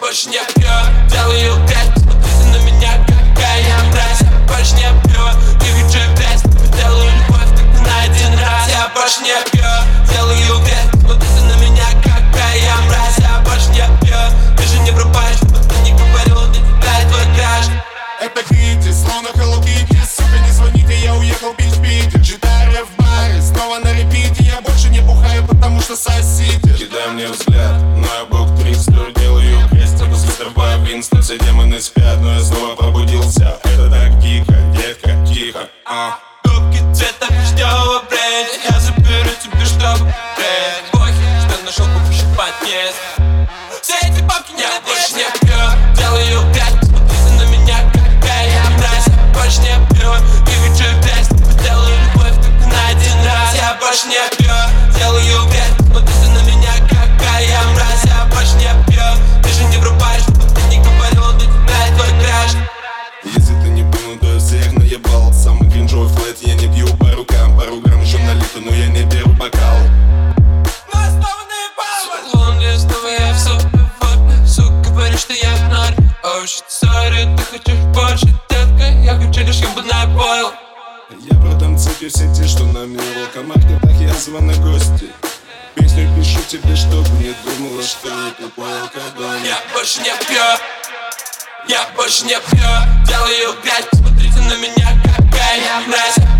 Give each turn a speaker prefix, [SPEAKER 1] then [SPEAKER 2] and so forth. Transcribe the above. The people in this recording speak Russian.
[SPEAKER 1] больше не пью, делаю грязь, посмотрите на меня, какая я мразь. Я больше не пью, не хочу грязь, делаю любовь только на один раз. Я больше не пью, делаю грязь, посмотрите на меня, какая я мразь. Я больше не пью, ты же не врубаешь, чтобы ты не говорил, для тебя и твой краш.
[SPEAKER 2] Это Китти, словно Hello Kitty. Сука, не звоните, я уехал пить в Питер. Читаю в баре, снова на репите. Я больше не бухаю, потому что сосите.
[SPEAKER 3] Кидай мне взгляд, но я бог-трикстер. Делаю крест, а после тобой Винстон. Все демоны спят, но я снова пробудился. Это так дико, детка, тихо.
[SPEAKER 1] Губки цвета вишневого бренди, я заберу тебе, чтобы бренди. Похер, что нашел пощипать есть. Все эти бабки я больше не пью, делаю грязь, посмотрите на меня, какая я мразь. Я больше не пью, не хочу грязь, делаю любовь только на один раз. Я больше не пью, делаю грязь, посмотрите на меня, какая я мразь. Я больше не пью, ты же не врубаешь, чтобы ты не говорил, для тебя и твой краш.
[SPEAKER 3] Если ты не понял, то я всех наебал. Самый кринжовый флэт, я не бью по рукам. Пару грамм еще налито, но я не беру бокал.
[SPEAKER 1] Говоришь, что я в ноль. Oh shit, sorry, ты хочешь больше, детка. Я хочу лишь ебаный бойл.
[SPEAKER 3] Я продам цепи все те, что на мне в алкомаркетах язва на гости. Песню пишу тебе, чтобы не думала, что не тупой алкоголь.
[SPEAKER 1] Я больше не пью, я больше не пью, делаю грязь, посмотрите на меня, какая я мразь.